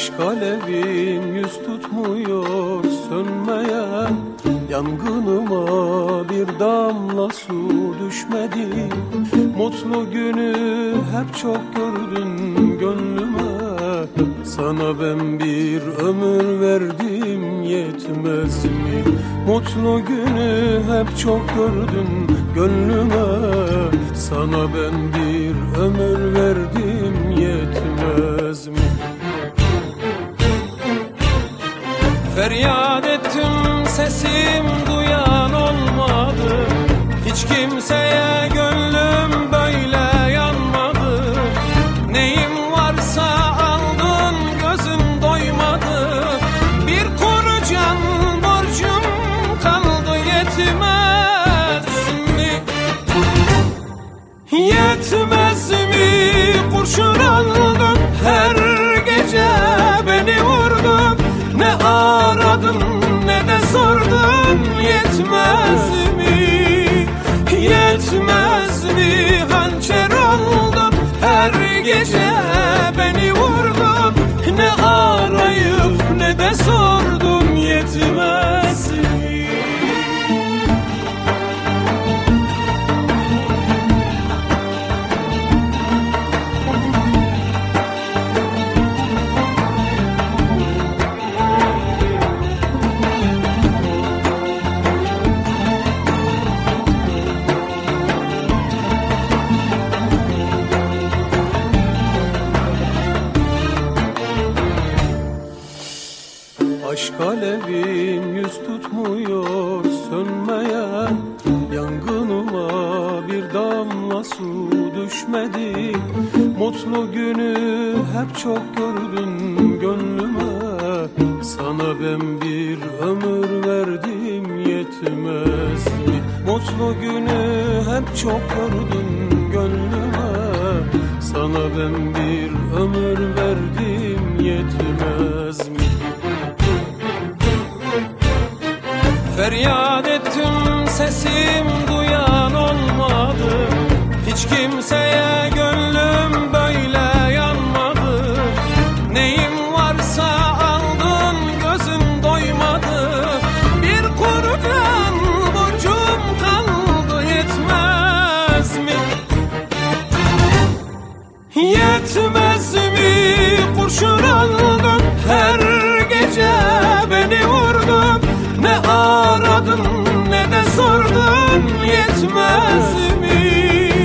Aşk alevim yüz tutmuyor sönmeyen, yangınıma bir damla su düşmedi. Mutlu günü hep çok gördün gönlüme, sana ben bir ömür verdim yetmez mi? Mutlu günü hep çok gördün gönlüme, sana ben bir ömür verdim yetmez mi? Feryat ettim sesim duyan olmadı, hiç kimseye gönlüm böyle yanmadı. Neyim varsa aldın gözüm doymadı, bir kuru can borcum kaldı yetmez mi? Yetmez mi? Kurşun aldın her gece beni vurdun, ne aradın ne de sordun yetmez mi? Yetmez mi? Hançer oldun her gece beni vurdun, ne arayıp ne de sordun yetmez mi? Aşk alevim yüz tutmuyor sönmeyen, yangınıma bir damla su düşmedi. Mutlu günü hep çok gördün gönlüme, sana ben bir ömür verdim yetmez mi? Mutlu günü hep çok gördün gönlüme, sana ben bir ömür verdim yetmez mi? Feryat ettim sesim duyan olmadı, hiç kimseye gönlüm böyle yanmadı. Neyim varsa aldın gözüm doymadı, bir kuru can borcum kaldı yetmez mi? Yetmez mi? Kurşun aldın her gece beni vurdun, ne aradın ne de sordun yetmez mi?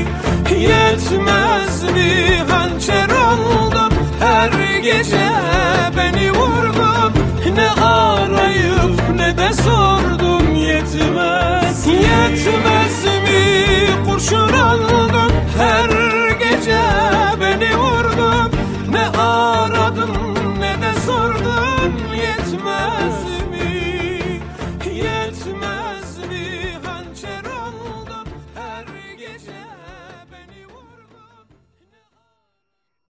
Yetmez mi? Hançer oldun her gece beni vurdun, ne arayıp ne de sordun yetmez. Yetmez